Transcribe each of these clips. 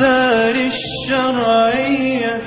الأسرار الشرعية.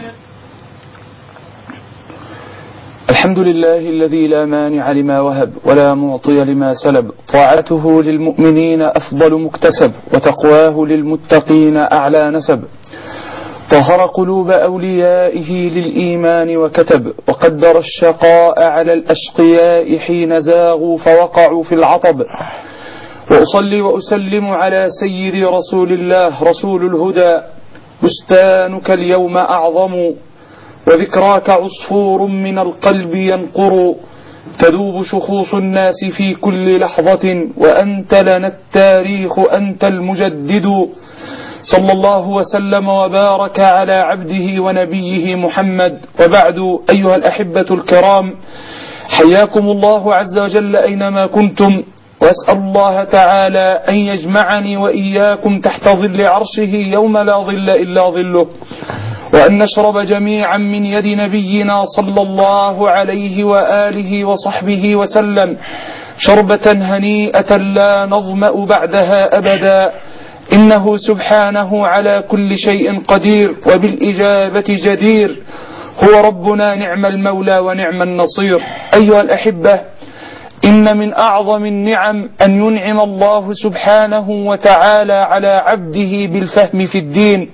الحمد لله الذي لا مانع لما وهب ولا معطي لما سلب، طاعته للمؤمنين أفضل مكتسب، وتقواه للمتقين أعلى نسب. طهر قلوب أوليائه للإيمان وكتب، وقدر الشقاء على الأشقياء حين زاغوا فوقعوا في العطب. وأصلي وأسلم على سيد رسول الله رسول الهدى. بستانك اليوم أعظم، وذكراك عصفور من القلب ينقر. تذوب شخوص الناس في كل لحظة، وأنت لنا التاريخ أنت المجدد. صلى الله وسلم وبارك على عبده ونبيه محمد، وبعد. أيها الأحبة الكرام، حياكم الله عز وجل أينما كنتم، وأسأل الله تعالى أن يجمعني وإياكم تحت ظل عرشه يوم لا ظل إلا ظله، وأن نشرب جميعا من يد نبينا صلى الله عليه وآله وصحبه وسلم شربة هنيئة لا نظمأ بعدها أبدا، إنه سبحانه على كل شيء قدير وبالإجابة جدير. هو ربنا نعم المولى ونعم النصير. أيها الأحبة، إن من أعظم النعم أن ينعم الله سبحانه وتعالى على عبده بالفهم في الدين.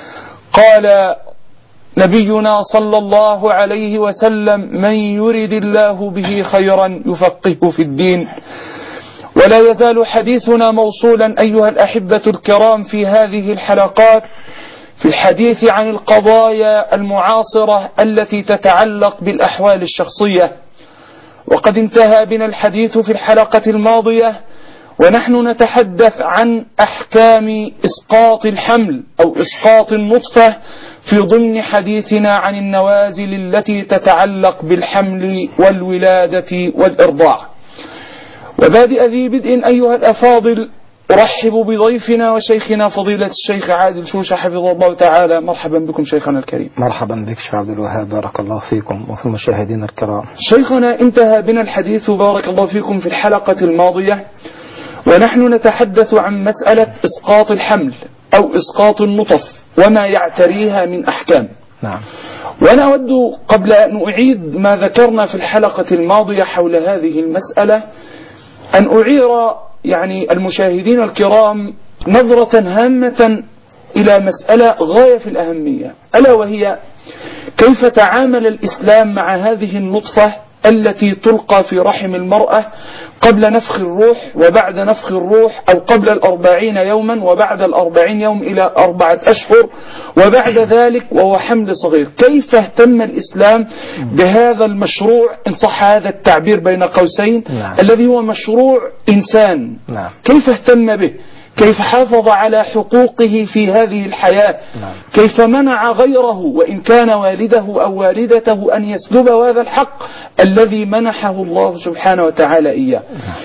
قال نبينا صلى الله عليه وسلم: من يرد الله به خيرا يفقهه في الدين. ولا يزال حديثنا موصولا أيها الأحبة الكرام في هذه الحلقات في الحديث عن القضايا المعاصرة التي تتعلق بالأحوال الشخصية. وقد انتهى بنا الحديث في الحلقة الماضية ونحن نتحدث عن أحكام إسقاط الحمل أو إسقاط النطفة في ضمن حديثنا عن النوازل التي تتعلق بالحمل والولادة والإرضاع. وبادئ ذي بدء أيها الأفاضل، أرحب بضيفنا وشيخنا فضيلة الشيخ عادل شوشة حفظه الله تعالى. مرحبا بكم شيخنا الكريم. مرحبا بك شيخ عبد الوهاب، بارك الله فيكم وفي المشاهدين الكرام. شيخنا، انتهى بنا الحديث بارك الله فيكم في الحلقة الماضية ونحن نتحدث عن مسألة إسقاط الحمل أو إسقاط النطف وما يعتريها من أحكام. نعم. وأنا أود قبل أن أعيد ما ذكرنا في الحلقة الماضية حول هذه المسألة أن أعير المشاهدين الكرام نظرة هامة إلى مسألة غاية في الأهمية، ألا وهي كيف تعامل الإسلام مع هذه النطفة التي تلقى في رحم المرأة قبل نفخ الروح وبعد نفخ الروح، أو قبل 40 يوما وبعد 40 يوم إلى 4 أشهر وبعد ذلك وهو حمل صغير. كيف اهتم الإسلام بهذا المشروع، إن صح هذا التعبير بين قوسين، نعم. الذي هو مشروع إنسان. نعم. كيف اهتم به، كيف حافظ على حقوقه في هذه الحياة. نعم. كيف منع غيره وإن كان والده أو والدته أن يسلبوا هذا الحق الذي منحه الله سبحانه وتعالى إياه.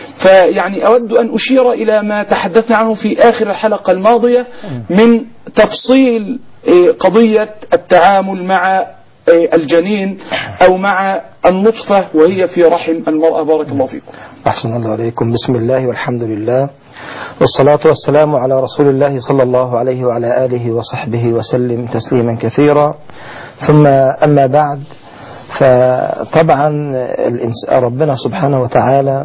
أود أن أشير إلى ما تحدثنا عنه في آخر الحلقة الماضية من تفصيل قضية التعامل مع الجنين أو مع النطفة وهي في رحم المرأة. بارك الله فيكم. أحسن الله عليكم. بسم الله والحمد لله والصلاة والسلام على رسول الله صلى الله عليه وعلى آله وصحبه وسلم تسليما كثيرا. ثم أما بعد، فطبعا ربنا سبحانه وتعالى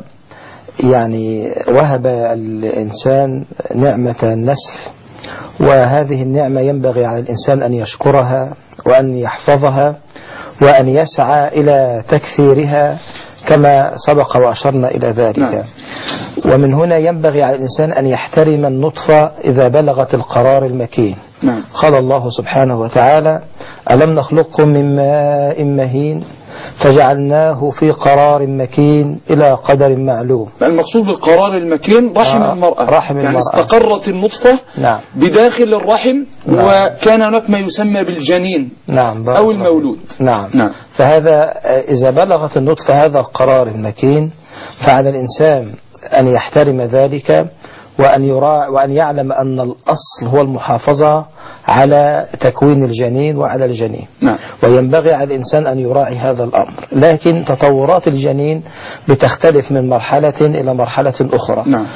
وهب الإنسان نعمة النسل، وهذه النعمة ينبغي على الإنسان أن يشكرها وأن يحفظها وأن يسعى إلى تكثيرها كما سبق وأشرنا إلى ذلك. نعم. ومن هنا ينبغي على الإنسان أن يحترم النطفة إذا بلغت القرار المكين. نعم. قال الله سبحانه وتعالى: ألم نخلقكم من ماء مهين فجعلناه في قرار مكين إلى قدر معلوم. المقصود بالقرار المكين رحم المرأة، رحم المرأة. استقرت النطفة نعم. بداخل الرحم. نعم. وكان هناك ما يسمى بالجنين. نعم. أو المولود. نعم. نعم. فهذا إذا بلغت النطفة هذا القرار المكين فعلى الإنسان أن يحترم ذلك وأن يراعي وأن يعلم أن الأصل هو المحافظة على تكوين الجنين وعلى الجنين. نعم. وينبغي على الإنسان أن يراعي هذا الأمر، لكن تطورات الجنين بتختلف من مرحلة إلى مرحلة أخرى. نعم.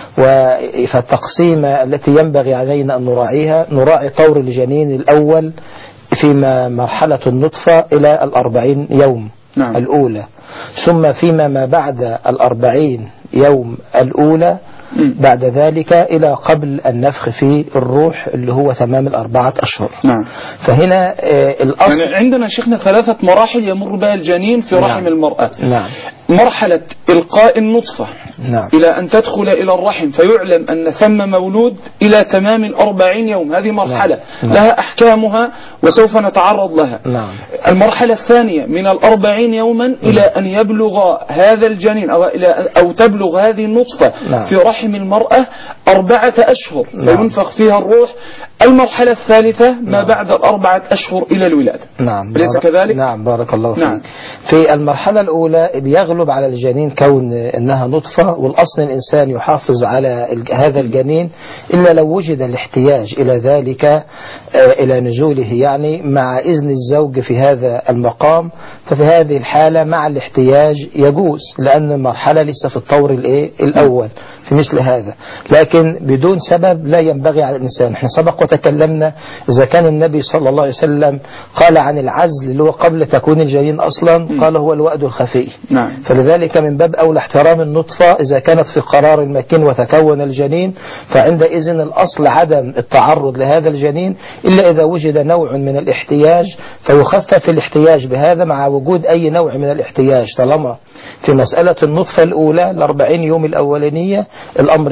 فالتقسيم التي ينبغي علينا أن نراعيها، نراعي طور الجنين الأول فيما مرحلة النطفة إلى 40 يوم. نعم. الأولى، ثم فيما ما بعد 40 يوم الأولى، بعد ذلك إلى قبل النفخ في الروح اللي هو تمام 4 أشهر. نعم. فهنا الأصل يعني عندنا شيخنا 3 مراحل يمر بها الجنين في رحم المرأة. نعم. مرحلة إلقاء النطفة، نعم. إلى أن تدخل إلى الرحم فيعلم أن ثم مولود، إلى تمام 40 يوم. هذه مرحلة نعم. لها أحكامها وسوف نتعرض لها. نعم. المرحلة الثانية من 40 يوما إلى أن يبلغ هذا الجنين أو تبلغ هذه النطفة نعم. في رحم المرأة 4 أشهر فينفخ فيها الروح. المرحلة الثالثة ما بعد 4 أشهر إلى الولادة. نعم. أليس كذلك؟ نعم، بارك الله فيك. نعم. في المرحلة الأولى بيغلب على الجنين كون أنها نطفة، والأصل الإنسان يحافظ على هذا الجنين إلا لو وجد الاحتياج إلى ذلك، إلى نزوله يعني مع إذن الزوج في هذا المقام. ففي هذه الحالة مع الاحتياج يجوز، لأن المرحلة لسه في الطور الأول في مثل هذا، لكن بدون سبب لا ينبغي على الإنسان. احنا سبق وتكلمنا إذا كان النبي صلى الله عليه وسلم قال عن العزل اللي هو قبل تكوين الجنين أصلا، قال هو الوأد الخفي. نعم. فلذلك من باب أولى احترام النطفة إذا كانت في قرار مكين وتكون الجنين، فعندئذ الأصل عدم التعرض لهذا الجنين إلا إذا وجد نوع من الاحتياج، فيخفف الاحتياج بهذا مع وجود أي نوع من الاحتياج. طالما في مسألة النطفة الأولى 40 يوم الأولانية الأمر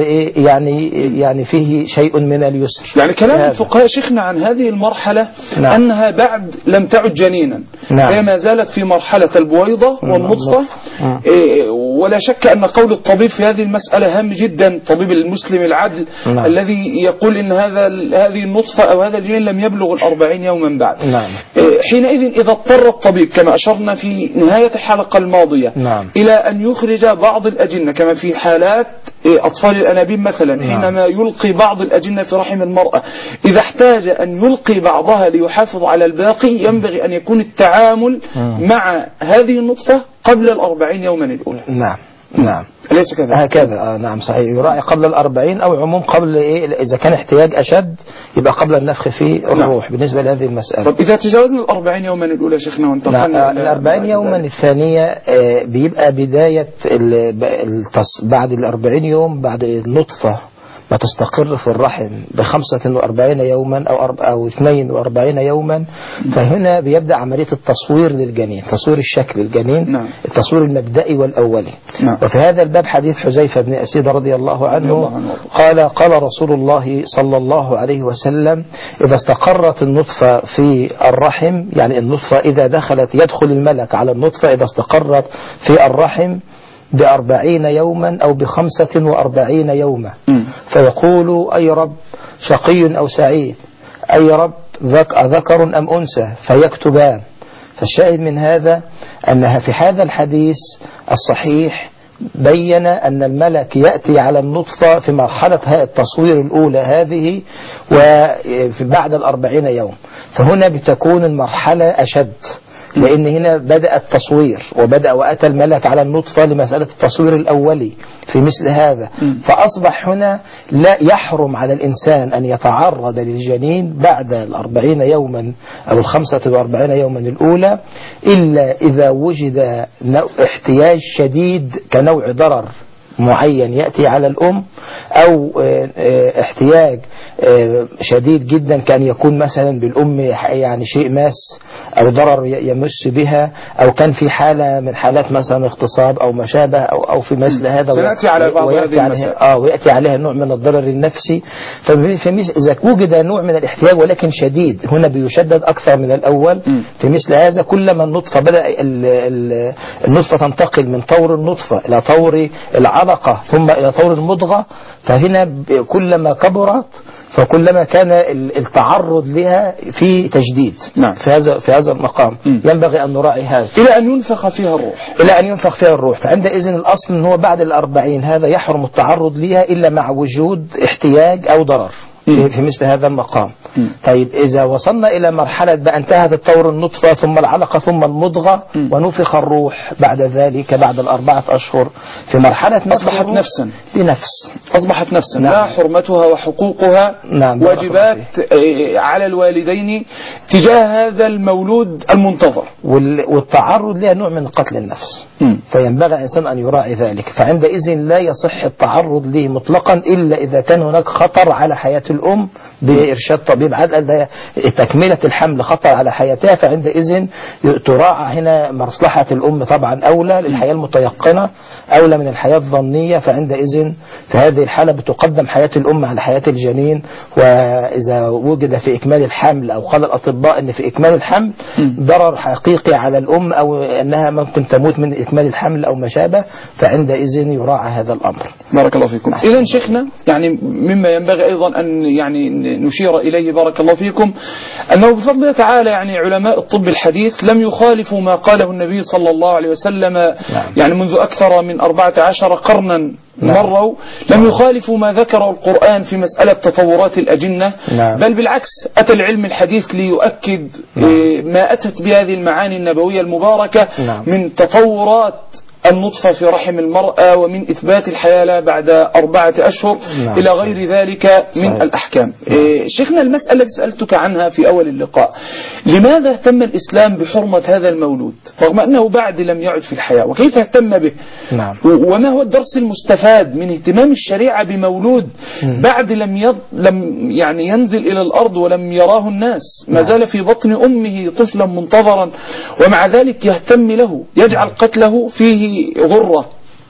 يعني فيه شيء من اليسر. يعني كلام الفقهاء شيخنا عن هذه المرحلة نعم. أنها بعد لم تعد جنينا. نعم. هي ما زالت في مرحلة البويضة والنطفة. ولا شك أن قول الطبيب في هذه المسألة هام جدا، طبيب المسلم العدل. نعم. الذي يقول أن هذه النطفة أو هذا الجنين لم يبلغ 40 يوما بعد. نعم. حينئذ إذا اضطر الطبيب كما أشرنا في نهاية الحلقة الماضية نعم. إلى أن يخرج بعض الأجنة كما في حالات أطفال الأنابيب مثلا، حينما يلقي بعض الأجنة في رحم المرأة، إذا احتاج أن يلقي بعضها ليحافظ على الباقي ينبغي أن يكون التعامل مع هذه النطفة قبل 40 يوما الأولى. نعم. نعم. أليس كذلك؟ هكذا. نعم صحيح، يراعي قبل 40 أو عموم قبل إذا كان احتياج أشد يبقى قبل النفخ في الروح. نعم. بالنسبة لهذه المسألة. طب إذا تجاوزنا 40 يوما الأولى شيخنا وانتقلنا 40 يوما الثانية بيبقى بداية بعد 40 يوم بعد النطفة ما تستقر في الرحم ب45 يوما أو 42 يوما، فهنا بيبدأ عملية التصوير للجنين، تصوير الشكل الجنين. نعم. التصوير المبدئي والأولي. نعم. وفي هذا الباب حديث حذيفة بن أسيد رضي الله عنه قال رسول الله صلى الله عليه وسلم: إذا استقرت النطفة في الرحم، يعني النطفة إذا يدخل الملك على النطفة إذا استقرت في الرحم ب40 يوما أو ب45 يوما، فيقول: أي رب شقي أو سعيد، أي رب ذكر أم أنثى، فيكتبان. فالشاهد من هذا أنها في هذا الحديث الصحيح بين أن الملك يأتي على النطفة في مرحلة التصوير الأولى هذه وبعد 40 يوم، فهنا بتكون المرحلة أشد، لأن هنا بدأ التصوير وأتى الملك على النطفة لمسألة التصوير الأولي في مثل هذا. فأصبح هنا لا يحرم على الإنسان أن يتعرض للجنين بعد 40 يوما أو 45 يوما الأولى إلا إذا وجد احتياج شديد كنوع ضرر معين يأتي على الأم، أو احتياج شديد جدا كان يكون مثلا بالأم يعني شيء ماس أو ضرر يمس بها، أو كان في حالة من حالات مثلا اغتصاب أو ما شابه أو في مثل هذا، سنأتي على بعض هذه المسائل. ويأتي عليها نوع من الضرر النفسي. إذا وجد نوع من الاحتياج ولكن شديد، هنا بيشدد أكثر من الأول. في مثل هذا كلما النطفة بدأ النطفة تنتقل من طور النطفة إلى طور العلقة ثم إلى طور المضغة، فهنا كلما كبرت فكلما كان التعرض لها في تجديد. نعم. في هذا المقام ينبغي أن نراعي هذا إلى أن ينفخ فيها الروح. فعندئذ الأصل أنه بعد 40 هذا يحرم التعرض لها إلا مع وجود احتياج أو ضرر. في مثل هذا المقام. طيب إذا وصلنا إلى مرحلة بقى انتهت الطور النطفة ثم العلقة ثم المضغة ونفخ الروح بعد ذلك بعد 4 أشهر في مرحلة أصبحت نفسا بنفس أصبحت نفسا. نعم. لا حرمتها وحقوقها نعم. واجبات على الوالدين تجاه هذا المولود المنتظر، والتعرض لها نوع من قتل النفس. فينبغي الإنسان أن يراعي ذلك. فعندئذ لا يصح التعرض له مطلقا إلا إذا كان هناك خطر على حياة الأم بإرشاد طبيب عدل تكملة الحمل خطر على حياتها، فعندئذ تراعى هنا مصلحة الأم طبعا أولى للحياة المتيقنة أولى من الحياة الظنية. فعندئذ في هذه الحالة بتقدم حياة الأم على حياة الجنين. وإذا وجد في إكمال الحمل أو قال الأطباء أن في إكمال الحمل ضرر حقيقي على الأم أو أنها ممكن تموت من إكمال الحمل أو ما شابه، فعندئذ يراعى هذا الأمر. بارك الله فيكم. إذن شيخنا يعني مما ينبغي أيضا أن يعني نشير إليه بارك الله فيكم أنه بفضل الله تعالى يعني علماء الطب الحديث لم يخالفوا ما قاله النبي صلى الله عليه وسلم يعني منذ أكثر من 14 قرنا مروا، لم يخالفوا ما ذكره القرآن في مسألة تطورات الأجنة، بل بالعكس أتى العلم الحديث ليؤكد ما أتت بهذه المعاني النبوية المباركة من تطورات النطفة في رحم المرأة ومن إثبات الحياة لها بعد 4 أشهر إلى غير ذلك من الأحكام. شيخنا المسألة التي سألتك عنها في أول اللقاء، لماذا اهتم الإسلام بحرمة هذا المولود رغم أنه بعد لم يعد في الحياة، وكيف اهتم به؟ وما هو الدرس المستفاد من اهتمام الشريعة بمولود بعد لم يعني ينزل إلى الأرض ولم يراه الناس، ما زال في بطن أمه طفلا منتظرا، ومع ذلك يهتم له، يجعل قتله فيه غرة،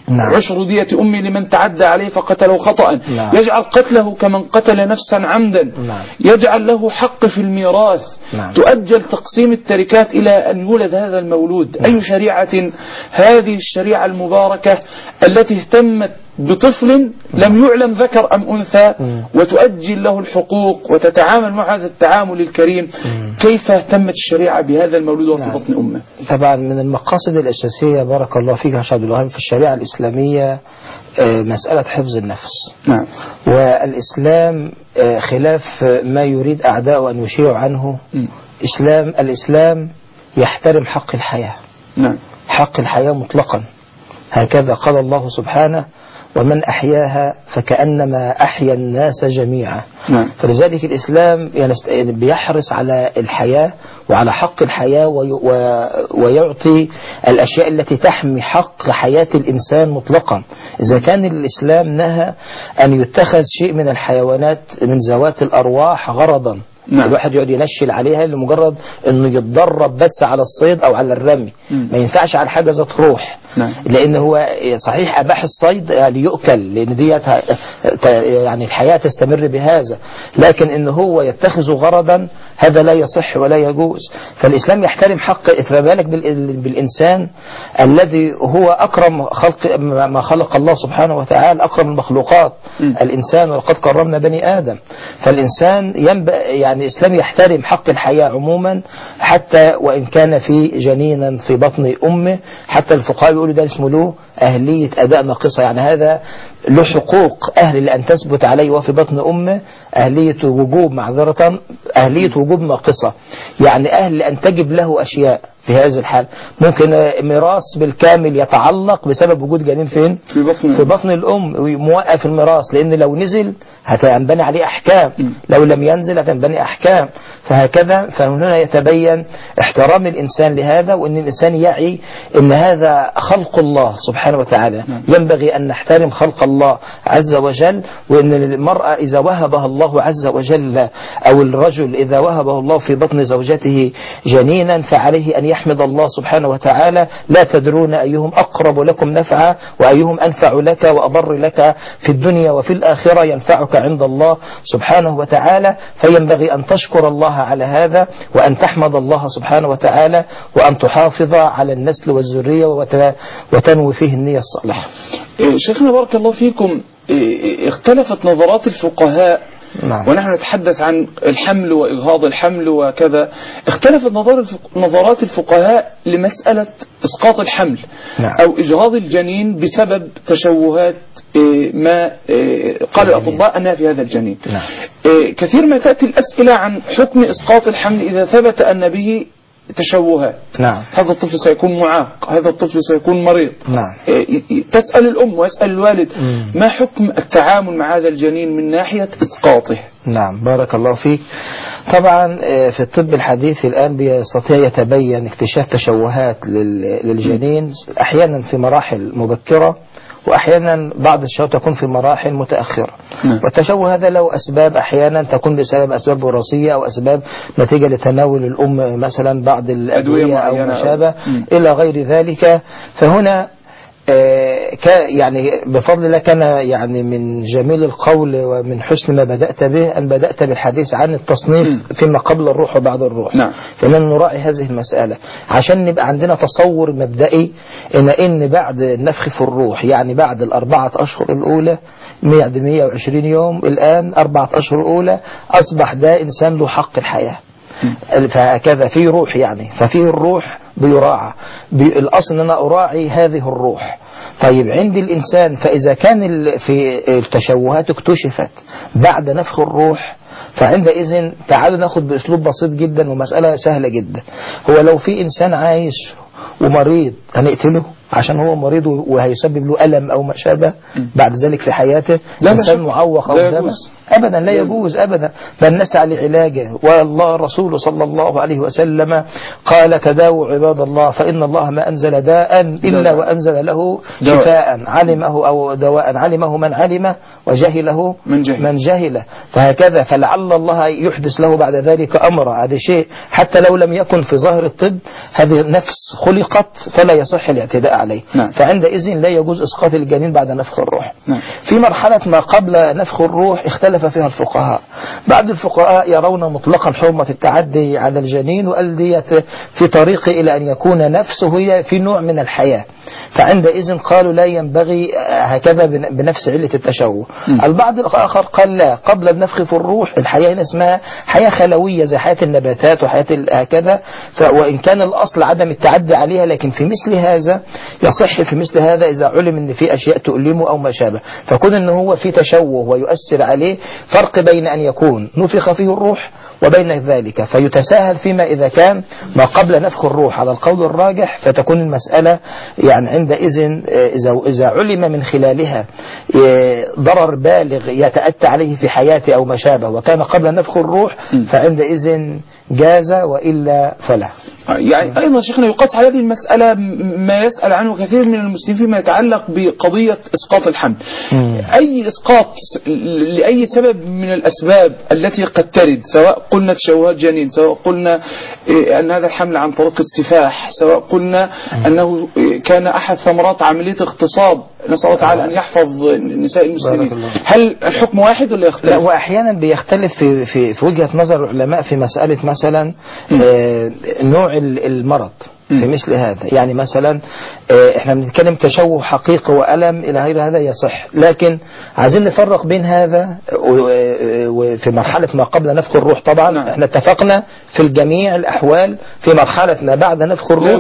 10 دية أمي لمن تعدى عليه فقتله خطأ، يجعل قتله كمن قتل نفسا عمدا، يجعل له حق في الميراث، تؤجل تقسيم التركات إلى أن يولد هذا المولود. أي شريعة هذه الشريعة المباركة التي اهتمت بطفل لم يعلم ذكر أم أنثى وتؤجل له الحقوق وتتعامل مع هذا التعامل الكريم؟ كيف اهتمت الشريعة بهذا المولود وفي بطن أمه؟ طبعا من المقاصد الأساسية بارك الله فيك يا شيخ عبد الوهاب في الشريعة الإسلامية مسألة حفظ النفس. والإسلام خلاف ما يريد أعداء أن يشيعوا عنه، الإسلام يحترم حق الحياة، حق الحياة مطلقا، هكذا قال الله سبحانه: ومن أحياها فكأنما أحيا الناس جميعا. فلذلك الإسلام بيحرص على الحياة وعلى حق الحياة ويعطي الأشياء التي تحمي حق حياة الإنسان مطلقا. إذا كان الإسلام نهى أن يتخذ شيء من الحيوانات من ذوات الأرواح غرضا، الواحد يقعد ينشل عليها لمجرد انه يتدرب بس على الصيد او على الرمي، ما ينفعش على حاجة ذات روح، لان هو صحيح اباح الصيد يعني يؤكل لان دي يعني الحياة تستمر بهذا، لكن ان هو يتخذ غرضا هذا لا يصح ولا يجوز. فالاسلام يحترم حق، فبالك بالانسان الذي هو اكرم خلق ما خلق الله سبحانه وتعالى، اكرم المخلوقات الانسان، ولقد كرمنا بني ادم. فالانسان ينبغي يعني الإسلام يحترم حق الحياة عموما، حتى وإن كان في جنينا في بطن أمه. حتى الفقهاء يقولوا ده اسمه له أهلية أداء ناقصة، يعني هذا له حقوق أهل لأن تثبت عليه وفي بطن أمه، أهلية وجوب معذرة، أهلية وجوب ناقصة، يعني أهل لأن تجب له أشياء. في هذا الحال ممكن ميراث بالكامل يتعلق بسبب وجود جنين فين؟ في بطن الأم، وموقف الميراث، لأن لو نزل هتنبني عليه أحكام، لو لم ينزل هتنبني أحكام. فهكذا فهنا يتبين احترام الإنسان لهذا، وأن الإنسان يعي أن هذا خلق الله سبحانه وتعالى، ينبغي أن نحترم خلق الله عز وجل. وأن المرأة إذا وهبها الله عز وجل أو الرجل إذا وهبه الله في بطن زوجته جنينا فعليه أن يحمد الله سبحانه وتعالى: لا تدرون أيهم أقرب لكم نفعا وأيهم أنفع لك وأضر لك في الدنيا وفي الآخرة، ينفعك عند الله سبحانه وتعالى. فينبغي أن تشكر الله على هذا، وأن تحمد الله سبحانه وتعالى، وأن تحافظ على النسل والذرية وتنوي فيه النية الصالحة. شيخنا بارك الله فيكم، اختلفت نظرات الفقهاء نعم. ونحن نتحدث عن الحمل وإجهاض الحمل وكذا، اختلفت نظرات الفقهاء لمسألة إسقاط الحمل نعم. أو إجهاض الجنين بسبب تشوهات ما قال الأطباء أنها في هذا الجنين. نعم. كثير ما تأتي الأسئلة عن حكم إسقاط الحمل إذا ثبت أن به تشوهات. نعم. هذا الطفل سيكون معاق، هذا الطفل سيكون مريض. نعم. تسأل الأم ويسأل الوالد ما حكم التعامل مع هذا الجنين من ناحية إسقاطه. نعم، بارك الله فيك. طبعا في الطب الحديث الآن بيستطيع يتبين اكتشاف تشوهات للجنين أحيانا في مراحل مبكرة، وأحيانا بعض الشهوات تكون في مراحل متأخرة. والتشوه هذا له أسباب، أحيانا تكون بسبب أسباب وراثية أو أسباب نتيجة لتناول الأم مثلا بعض الأدوية أو ما شابه إلى غير ذلك. فهنا يعني بفضل الله كان يعني من جميل القول ومن حسن ما بدأت به أن بدأت بالحديث عن التصنيف فيما قبل الروح وبعد الروح. نعم. فإننا نراعي هذه المسألة عشان نبقى عندنا تصور مبدئي إن بعد النفخ في الروح، يعني بعد ال4 أشهر الأولى، بعد 120 يوم الآن 4 أشهر الأولى، أصبح ده إنسان له حق الحياة. فهكذا في روح، يعني ففيه الروح بيراعى، الأصل أن أنا أراعي هذه الروح. طيب عند الإنسان، فإذا كان في التشوهات اكتشفت بعد نفخ الروح، فعندئذ تعالوا ناخد بأسلوب بسيط جدا ومسألة سهلة جدا. هو لو في إنسان عايش ومريض هنقتله عشان هو مريض وهيسبب له ألم أو ما شابه بعد ذلك في حياته؟ إنسان معوق أو دم أبدا لا يجوز أبدا، بل نسعى لعلاجه. والله رسول صلى الله عليه وسلم قال تداووا عباد الله فإن الله ما أنزل داء إلا وأنزل له شفاء علمه أو دواء علمه من علمه وجهله من جهله. فهكذا فلعل الله يحدث له بعد ذلك أمر. هذا شيء حتى لو لم يكن في ظاهر الطب، هذه النفس خلقت فلا يصح الاعتداء عليه. فعندئذ لا يجوز إسقاط الجنين بعد نفخ الروح. في مرحلة ما قبل نفخ الروح اختلف فيها الفقهاء. بعض الفقهاء يرون مطلقا حرمة التعدي على الجنين، وقال ديت في طريق إلى أن يكون نفسه هي في نوع من الحياة، فعندئذ قالوا لا ينبغي هكذا بنفس علة التشوه. البعض الآخر قال لا، قبل النفخ في الروح الحياة هنا اسمها حياة خلوية زي حياة النباتات وحياة هكذا، وإن كان الأصل عدم التعدي عليها، لكن في مثل هذا يصح في مثل هذا إذا علم أن في أشياء تؤلمه أو ما شابه، فكون أنه هو في تشوه ويؤثر عليه، فرق بين أن يكون نفخ فيه الروح وبين ذلك فيتساهل فيما إذا كان ما قبل نفخ الروح على القول الراجح، فتكون المسألة يعني عندئذ إذا علم من خلالها ضرر بالغ يتأتى عليه في حياته أو ما شابه وكان قبل نفخ الروح، فعندئذ جاز، وإلا فلا. يعني أيضا شيخنا يقاس على هذه المسألة ما يسأل عنه كثير من المسلمين فيما يتعلق بقضية إسقاط الحمل. أي إسقاط لأي سبب من الأسباب التي قد ترد، سواء قلنا تشوهات جنين، سواء قلنا أن هذا الحمل عن طريق السفاح، سواء قلنا أنه كان أحد ثمرات عملية اغتصاب، نسأل الله تعالى أن يحفظ نساء المسلمين، هل الحكم واحد ولا يختلف؟ لا، وأحيانا بيختلف في وجهة نظر العلماء في مسألة مثلا نوع المرض في مثل هذا. يعني مثلا احنا بنتكلم تشوه حقيقي وألم إلى غير هذا يصح، لكن عايزين نفرق بين هذا وفي مرحلة ما قبل نفخ الروح. طبعا احنا اتفقنا في الجميع الأحوال في مرحلة ما بعد نفخ الروح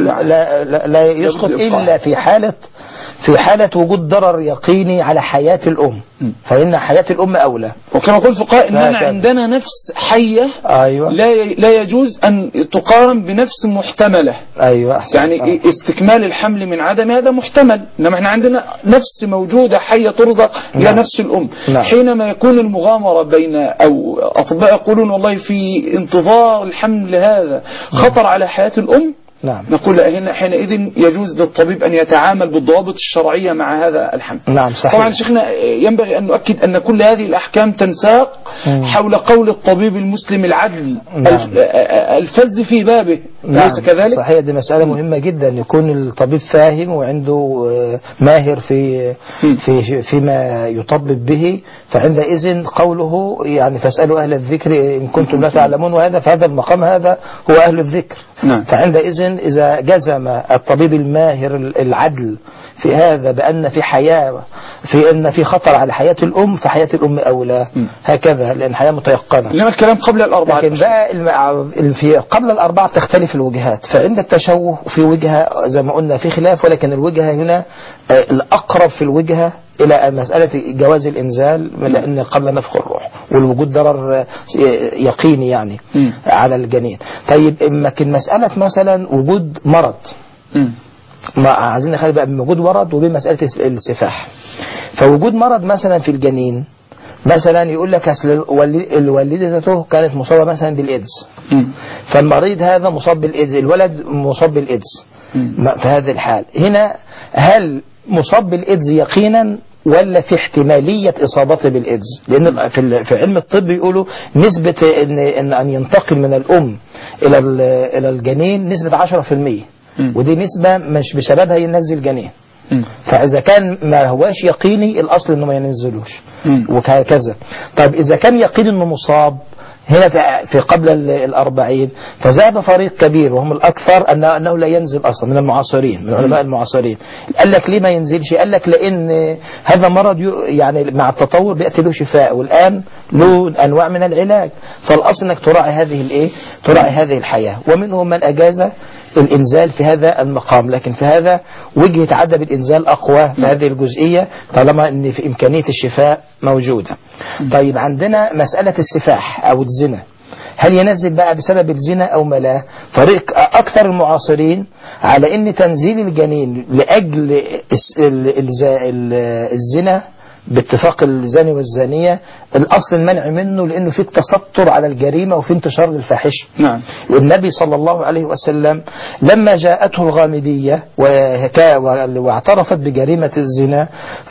لا يسقط إلا في حالة وجود ضرر يقيني على حياة الأم، فإن حياة الأم أولى. وكما يقول الفقهاء إننا عندنا نفس حية، أيوة، لا يجوز أن تقارن بنفس محتملة. أيوة، يعني استكمال الحمل من عدم هذا محتمل، إنما احنا عندنا نفس موجودة حية ترزق إلى نفس الأم. حينما يكون المغامرة بين أو أطباء يقولون والله في انتظار الحمل هذا خطر على حياة الأم، نقول حينئذ يجوز للطبيب أن يتعامل بالضوابط الشرعية مع هذا الحمل. صحيح. طبعا شيخنا ينبغي أن نؤكد أن كل هذه الأحكام تنساق حول قول الطبيب المسلم العدل الفز في بابه، ليس كذلك؟ صحيح، دي مسألة مهمة جدا، يكون الطبيب فاهم وعنده ماهر فيما يطبب به، فعندئذ قوله يعني فاسألوا أهل الذكر إن كنتم لا تعلمون، وهذا في هذا المقام هذا هو أهل الذكر. فعندئذ إذا جزم الطبيب الماهر العدل في هذا بأن في حياة أن في خطر على حياة الأم، فحياة الأم أولى، هكذا، لأن حياة متيقظة. إنما الكلام قبل الأربعة. لكن بقى في قبل الأربعة تختلف الوجهات، فعند التشوه في وجهة زي ما قلنا في خلاف، ولكن الوجهة هنا الأقرب في الوجهة إلى مسألة جواز الإنزال، لأن قبل نفخ الروح والوجود ضرر يقيني يعني على الجنين. طيب لكن مسألة مثلا وجود مرض، ما عايزين نخلي بقى من وجود مرض وبين مسألة السفاح. فوجود مرض مثلا في الجنين، مثلا يقول لك أصل والدته كانت مصابة مثلا بالإيدز، فالمريض هذا مصاب بالإيدز، الولد مصاب بالإيدز. في هذه الحال هنا هل مصاب بالإيدز يقينا ولا في احتمالية إصابته بالإيدز؟ لأن في علم الطب يقولوا نسبة أن ينتقل من الأم إلى الجنين نسبة 10%، ودي نسبة مش بسببها ينزل جنين. فإذا كان ما هواش يقيني الأصل إنه ما ينزلوش وكذا. طيب إذا كان يقين إنه مصاب هنا في قبل 40، فذهب فريق كبير وهم الأكثر أنه لا ينزل أصلا من المعاصرين، من علماء المعاصرين. قال لك ليه ما ينزلش؟ قال لك لأن هذا مرض يعني مع التطور بيأتي له شفاء، والآن له أنواع من العلاج، فالأصل أنك تراعي هذه تراعي هذه الحياة. ومنهم من أجاز الإنزال في هذا المقام، لكن في هذا وجهة عدم الإنزال أقوى في هذه الجزئية طالما أن في إمكانية الشفاء موجودة. طيب عندنا مسألة السفاح أو الزنا، هل ينزل بقى بسبب الزنا أو ما لا؟ فريق أكثر المعاصرين على أن تنزيل الجنين لأجل الزنا باتفاق الزاني والزانية الأصل المنع منه، لأنه في التستر على الجريمة وفي انتشار الفاحشة. نعم. والنبي صلى الله عليه وسلم لما جاءته الغامدية واعترفت بجريمة الزنا،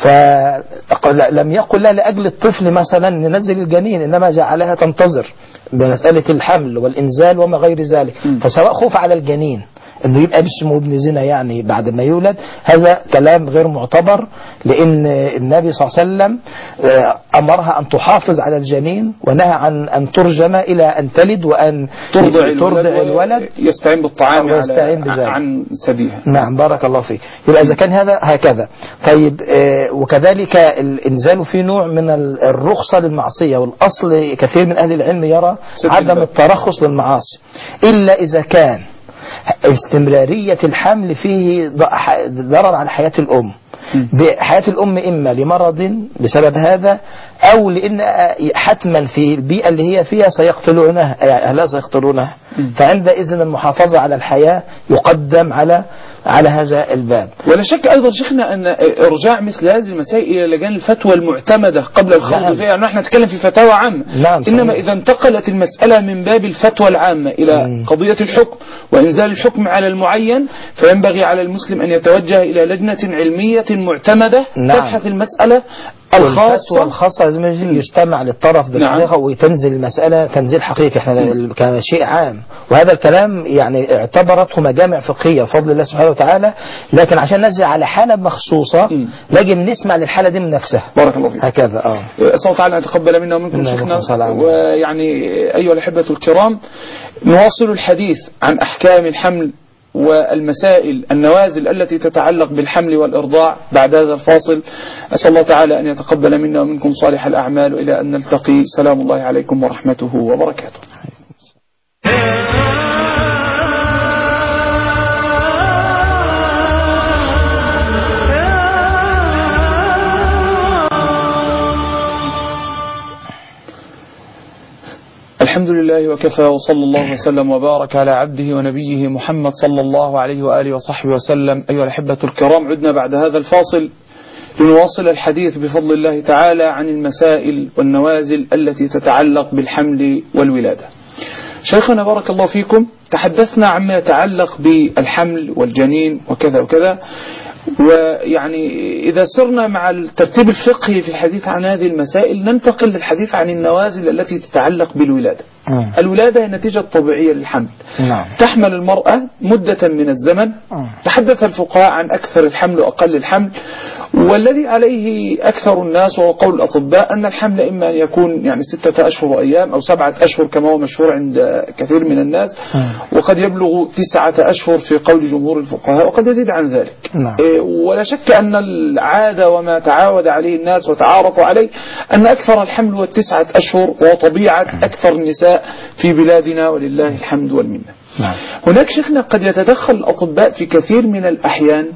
فلم يقل لها لأجل الطفل مثلا ننزل الجنين، إنما جعلها تنتظر بمسألة الحمل والإنزال وما غير ذلك. فسواء خوف على الجنين انه يبقى اسمه ابن زنا يعني بعد ما يولد، هذا كلام غير معتبر، لان النبي صلى الله عليه وسلم امرها ان تحافظ على الجنين ونهى عن ان ترجم الى ان تلد وان ترضع الولد يستعين بالطعام عن ثديها. نعم بارك الله فيك. يبقى اذا كان هذا هكذا. طيب وكذلك الانزال في نوع من الرخصة للمعصية، والاصل كثير من اهل العلم يرى عدم الترخص للمعاصي الا اذا كان استمرارية الحمل فيه ضرر على حياة الأم، بحياة الأم إما لمرض بسبب هذا، أو لأن حتما في البيئة اللي هي فيها سيقتلونها، أهلها سيقتلونها، فعندئذ المحافظة على الحياة يقدم على هذا الباب. ولا شك أيضا شيخنا أن إرجاع مثل هذه المسائل إلى لجان الفتوى المعتمدة قبل الخوض فيها، يعني نحن نتكلم في فتاوى عامة. نعم إنما إذا انتقلت المسألة من باب الفتوى العامة إلى قضية الحكم وإنزال الحكم على المعين، فينبغي على المسلم أن يتوجه إلى لجنة علمية معتمدة تبحث المسألة الخاصة لازم يجتمع للطرف بحقيقة وتنزل المسألة تنزيل حقيقي، احنا كشيء عام. وهذا الكلام يعني اعتبرته مجامع فقهية بفضل الله سبحانه وتعالى، لكن عشان ننزل على حالة مخصوصة لازم نسمع للحالة دي من نفسها. بارك الله فيك. هكذا أسأل الله تعالى أن يتقبل منا ومنكم شيخنا. ويعني أيها الأحبة الكرام، نواصل الحديث عن أحكام الحمل والمسائل النوازل التي تتعلق بالحمل والإرضاع بعد هذا الفاصل. أسأل الله تعالى أن يتقبل منا ومنكم صالح الأعمال، وإلى أن نلتقي. سلام الله عليكم ورحمته وبركاته. الحمد لله وكفى، وصلى الله وسلم وبارك على عبده ونبيه محمد صلى الله عليه وآله وصحبه وسلم. أيها الأحبة الكرام، عدنا بعد هذا الفاصل لنواصل الحديث بفضل الله تعالى عن المسائل والنوازل التي تتعلق بالحمل والولادة. شيخنا بارك الله فيكم، تحدثنا عما يتعلق بالحمل والجنين وكذا وكذا، ويعني إذا سرنا مع الترتيب الفقهي في الحديث عن هذه المسائل ننتقل للحديث عن النوازل التي تتعلق بالولادة. الولادة هي نتيجة طبيعية للحمل. تحمل المرأة مدة من الزمن. تحدث الفقهاء عن أكثر الحمل وأقل الحمل، والذي عليه أكثر الناس وهو قول الأطباء أن الحمل إما أن يكون يعني 6 أشهر وأيام أو 7 أشهر كما هو مشهور عند كثير من الناس، وقد يبلغ 9 أشهر في قول جمهور الفقهاء، وقد يزيد عن ذلك. ولا شك أن العادة وما تعود عليه الناس وتعارفوا عليه أن أكثر الحمل هو 9 أشهر، وطبيعة أكثر النساء في بلادنا ولله الحمد والمنة. هناك شيخنا قد يتدخل الأطباء في كثير من الأحيان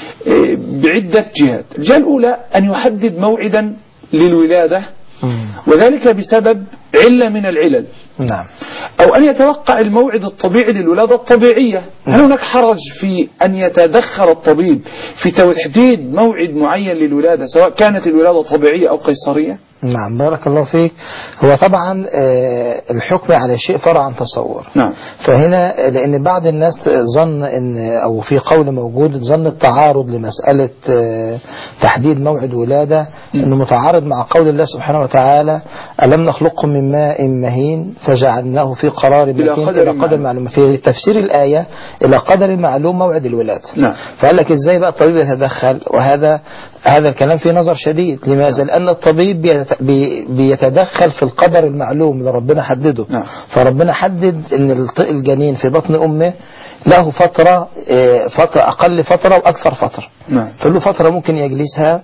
بعدة جهات. الجهة الأولى أن يحدد موعدا للولادة، وذلك بسبب علة من العلل، أو أن يتوقع الموعد الطبيعي للولادة الطبيعية. هل هناك حرج في أن يتدخل الطبيب في تحديد موعد معين للولادة سواء كانت الولادة طبيعية أو قيصرية؟ نعم، بارك الله فيك. هو طبعا الحكم على شيء فرع عن تصور. نعم. فهنا لأن بعض الناس ظن إن أو في قول موجود ظن التعارض لمسألة تحديد موعد ولادة إنه متعارض مع قول الله سبحانه وتعالى: ألم نخلقكم من ماء مهين فجعلناه في قرار مكين إلى قدر معلوم. في تفسير الآية إلى قدر معلوم موعد الولادة. نعم. فقال لك إزاي بقى الطبيب يتدخل؟ وهذا الكلام فيه نظر شديد. لماذا؟ لأن الطبيب بيتدخل في القدر المعلوم اللي ربنا حدده. فربنا حدد ان الجنين في بطن امه له فترة اقل فترة واكثر فترة. فله فترة ممكن يجلسها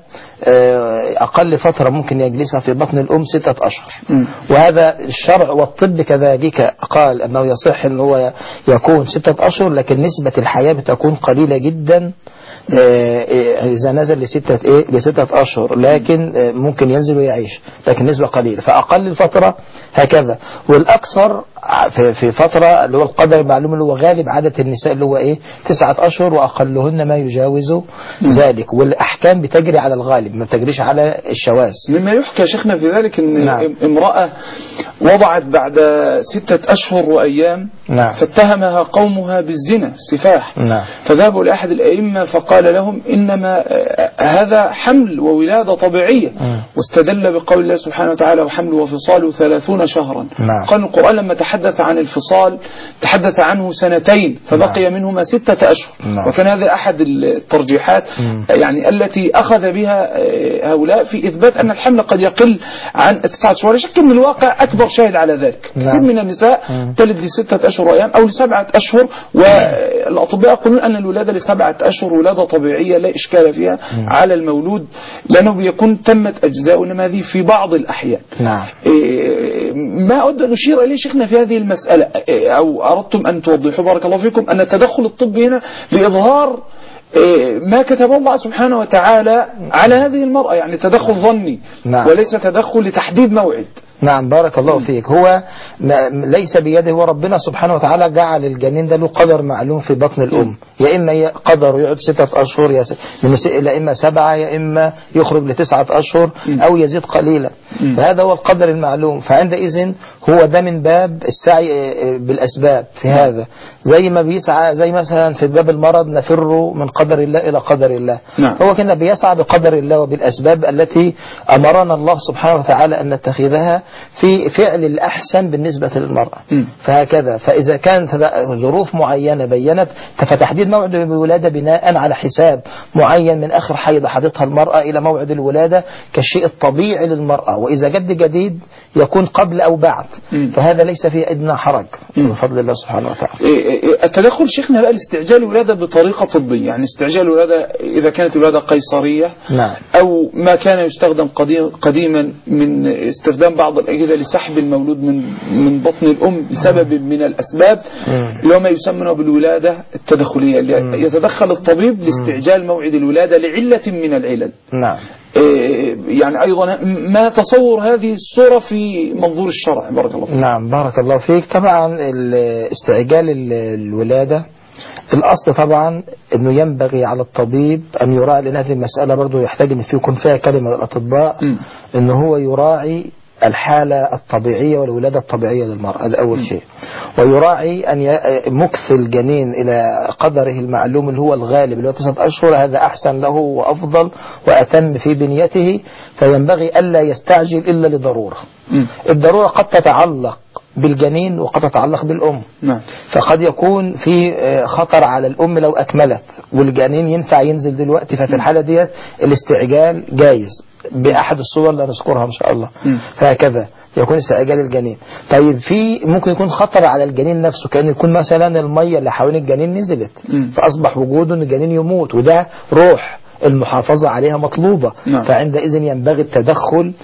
اقل فترة ممكن يجلسها في بطن الام 6 أشهر. وهذا الشرع والطب كذلك قال انه يصح ان هو يكون 6 أشهر، لكن نسبة الحياة بتكون قليلة جدا إذا نزل ل6 أشهر، لكن ممكن ينزل ويعيش، لكن نسبة قليلة. فأقل الفترة هكذا، والأكثر في فترة اللي هو القدر المعلوم اللي هو غالب عادة النساء اللي هو 9 أشهر، وأقلهن ما يجاوز ذلك. والأحكام بتجري على الغالب ما بتجريش على الشواذ. مما يحكى شيخنا في ذلك أن امرأة وضعت بعد 6 أشهر وأيام، فاتهمها قومها بالزنا السفاح، فذهبوا لأحد الأئمة فقال لهم إنما هذا حمل وولادة طبيعية، واستدل بقول الله سبحانه وتعالى: وحمل وفصاله 30 شهرا. قال القرآن لما تحدث عن الفصال تحدث عنه 2 فبقي منهما 6 أشهر. وكان هذا أحد الترجيحات يعني التي أخذ بها هؤلاء في إثبات أن الحمل قد يقل عن 9 أشهر. شك من الواقع أكبر شاهد على ذلك. كثير من النساء تلد ل6 أشهر وأيام أو ل7 أشهر، والأطباء يقولون أن الولادة ل7 أشهر ولادة طبيعية لا إشكال فيها على المولود، لأنه بيكون تمت أجزاء، إنما هذه في بعض الأحيان. ما أود أن أشير إليه شيخنا في هذه المسألة أو أردتم أن توضحوا بارك الله فيكم أن التدخل الطبي هنا لإظهار ما كتب الله سبحانه وتعالى على هذه المرأة، يعني تدخل ظني وليس تدخل لتحديد موعد. نعم، بارك الله فيك. هو ليس بيده، هو ربنا سبحانه وتعالى جعل الجنين ده له قدر معلوم في بطن الأم، يا إما قدر يقعد 6 أشهر، يا إما 7، يا إما يخرج ل9 أشهر أو يزيد قليلا. فهذا هو القدر المعلوم. فعندئذ هو ده من باب السعي بالأسباب في هذا، زي ما بيسعى زي مثلا في باب المرض نفر من قدر الله إلى قدر الله. هو كان بيسعى بقدر الله وبالأسباب التي أمرنا الله سبحانه وتعالى أن نتخذها في فعل الأحسن بالنسبة للمرأة. فهكذا، فإذا كانت ظروف معينة بينت فتحديد موعد الولادة بناء على حساب معين من آخر حيضة حدثها المرأة إلى موعد الولادة كالشيء الطبيعي للمرأة، وإذا جديد يكون قبل أو بعد، فهذا ليس فيه أدنى حرج بفضل الله سبحانه وتعالى. التدخل شيخنا بقى لاستعجال الولادة بطريقة طبية، يعني استعجال الولادة إذا كانت الولادة قيصرية أو ما كان يستخدم قديما من استخدام بعض الأجهزة لسحب المولود من بطن الأم لسبب من الأسباب اللي هو ما يسمى بالولادة التدخلية، اللي يتدخل الطبيب لاستعجال موعد الولادة لعلة من العلل. يعني أيضا ما تصور هذه الصورة في منظور الشرع بارك الله فيك. نعم، بارك الله فيك. طبعا استعجال الولادة الأصل طبعا أنه ينبغي على الطبيب أن يراعي، لأن هذه المسألة برضو يحتاج أن يكون فيها كلمة للأطباء، أنه هو يراعي الحالة الطبيعية والولادة الطبيعية للمرأة، هذا أول شيء. ويراعي أن مكث الجنين إلى قدره المعلوم اللي هو الغالب اللي هو 9 أشهر، هذا أحسن له وأفضل وأتم في بنيته. فينبغي ألا يستعجل إلا لضرورة. الضرورة قد تتعلق بالجنين وقد تتعلق بالأم. نعم. فقد يكون في خطر على الأم لو أكملت والجنين ينفع ينزل دلوقتي، ففي الحالة ديت الاستعجال جايز بأحد الصور اللي نذكرها إن شاء الله. فهكذا يكون استعجال الجنين. طيب في ممكن يكون خطر على الجنين نفسه، كأن يكون مثلا المية اللي حوالين الجنين نزلت فأصبح وجوده أن الجنين يموت، وده روح المحافظة عليها مطلوبة. نعم. فعندئذ ينبغي التدخل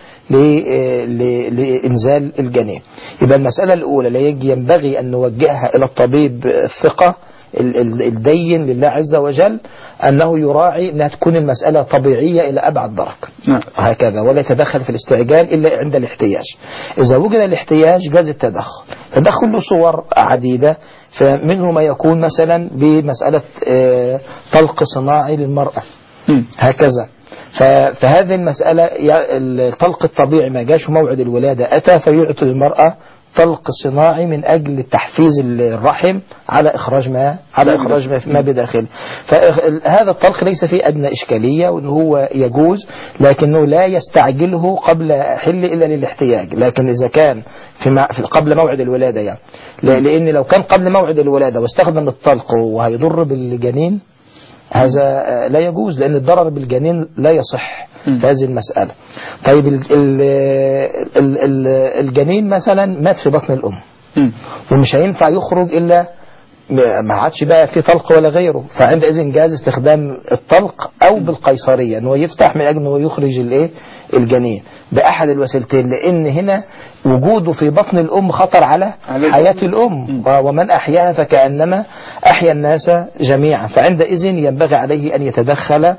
لإنزال الجنين. يبقى المسألة الأولى لا ينبغي أن نوجهها إلى الطبيب الثقة الدين لله عز وجل، أنه يراعي أنها تكون المسألة طبيعية إلى أبعد درجة. نعم. هكذا، ولا يتدخل في الاستعجال إلا عند الاحتياج. إذا وجد الاحتياج جاز التدخل. التدخل له صور عديدة، فمنه ما يكون مثلا بمسألة طلق صناعي للمرأة هكذا. فهذه المسألة الطلق الطبيعي ما جاش موعد الولادة أتى، فيعطي للمرأة طلق صناعي من أجل تحفيز الرحم على إخراج ما بداخله. فهذا الطلق ليس فيه أدنى إشكالية، وأنه هو يجوز، لكنه لا يستعجله قبل حل إلا للاحتياج. لكن إذا كان في قبل موعد الولادة يعني، لأن لو كان قبل موعد الولادة واستخدم الطلق وهيضر بالجنين هذا لا يجوز، لأن الضرر بالجنين لا يصح في هذه المسألة. طيب الجنين مثلا مات في بطن الأم ومش هينفع يخرج إلا ما عادش بقى في طلق ولا غيره، فعندئذ جاز استخدام الطلق أو بالقيصرية أنه يفتح من أجل أنه يخرج الجنين بأحد الوسيلتين، لأن هنا وجوده في بطن الأم خطر على حياة الأم، ومن أحياها فكأنما أحيا الناس جميعا. فعندئذ ينبغي عليه أن يتدخل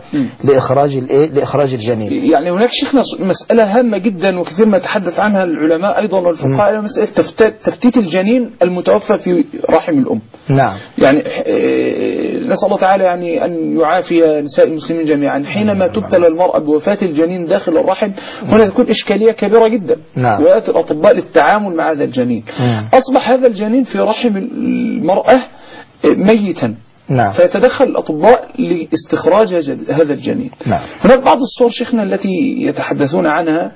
لإخراج الجنين. يعني هناك شيخنا مسألة هامة جدا وكثير ما يتحدث عنها العلماء أيضا والفقهاء، مسألة تفتيت الجنين المتوفى في رحم الأم. نعم. يعني نسأل الله تعالى يعني أن يعافي نساء المسلمين جميعا. حينما تبتلى المرأة بوفاة الجنين داخل الرحم هنا تكون إشكالية كبيرة جدا. نعم. ويأتي الأطباء للتعامل مع هذا الجنين. أصبح هذا الجنين في رحم المرأة ميتا. نعم. فيتدخل الأطباء لاستخراج هذا الجنين. نعم. هناك بعض الصور شيخنا التي يتحدثون عنها،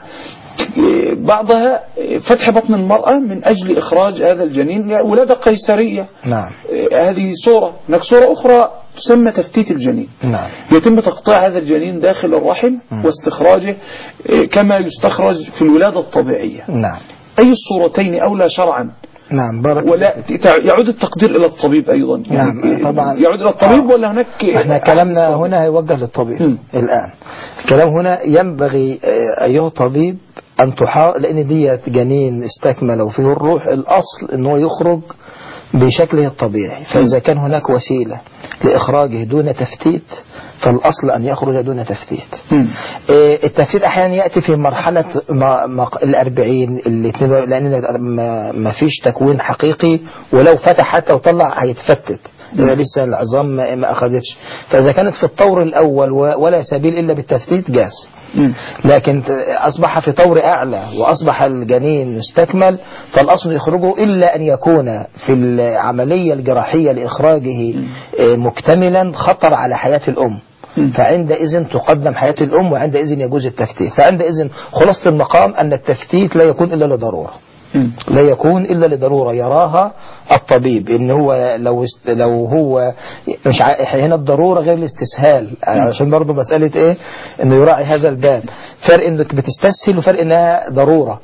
بعضها فتح بطن المرأة من أجل إخراج هذا الجنين، ولادة قيصرية. نعم. هذه صورة. هناك صورة أخرى تسمى تفتيت الجنين. نعم. يتم تقطيع هذا الجنين داخل الرحم واستخراجه كما يستخرج في الولادة الطبيعية. نعم. أي الصورتين أولى شرعا؟ نعم. بارك. ولا يعود التقدير إلى الطبيب أيضا؟ نعم. طبعا يعود إلى الطبيب ولا هناك؟ احنا كلامنا هنا هيوجه للطبيب. الآن الكلام هنا ينبغي أيها الطبيب أن تحاول، لأن ديت جنين استكمل وفيه الروح، الأصل أنه يخرج بشكله الطبيعي. فإذا كان هناك وسيلة لإخراجه دون تفتيت فالأصل أن يخرج دون تفتيت. التفتيت أحيانا يأتي في مرحلة 40 لأن ما فيش تكوين حقيقي، ولو فتح حتى وطلع هيتفتت لسه العظام ما أخذتش. فإذا كانت في الطور الأول ولا سبيل إلا بالتفتيت جاز. لكن أصبح في طور أعلى وأصبح الجنين مستكمل، فالأصل يخرجه إلا أن يكون في العملية الجراحية لإخراجه مكتملا خطر على حياة الأم، فعندئذ تقدم حياة الأم، وعندئذ يجوز التفتيت. فعندئذ خلاصة المقام أن التفتيت لا يكون إلا لضرورة، لا يكون إلا لضرورة يراها الطبيب. إن هو لو هو مش هنا الضرورة غير الاستسهال، عشان برضو مسألة إيه إنه يراعي هذا الباب. فرق إنك بتستسهل وفرق إنها ضرورة.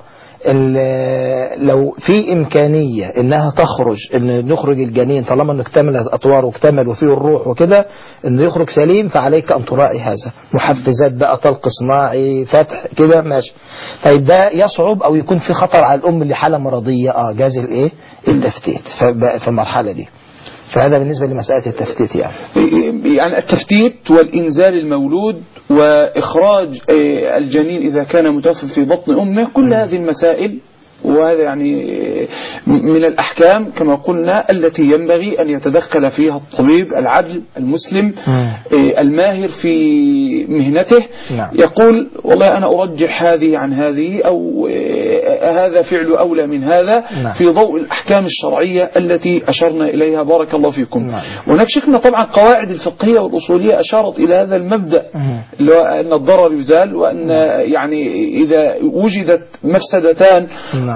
لو في إمكانية إنها تخرج، إن نخرج الجنين طالما إنه اكتمل الأطوار واكتمل وفيه الروح وكده، إنه يخرج سليم، فعليك أن تراعي هذا. محفزات بقى، طلق صناعي، فتح كده ماشي. طيب ده يصعب أو يكون في خطر على الأم اللي حالة مرضية، جاز الإيه التفتيت في المرحلة دي. فهذا بالنسبة لمسألة التفتيت. يعني التفتيت والإنزال المولود وإخراج الجنين إذا كان متوفى في بطن أمه، كل هذه المسائل وهذا يعني من الأحكام كما قلنا التي ينبغي أن يتدخل فيها الطبيب العدل المسلم الماهر في مهنته. يقول والله أنا أرجح هذه عن هذه، أو هذا فعل أولى من هذا في ضوء الأحكام الشرعية التي أشرنا إليها. بارك الله فيكم. وهناك شيخنا طبعا قواعد الفقهية والأصولية أشارت إلى هذا المبدأ، أن الضرر يزال، وأن يعني إذا وجدت مفسدتان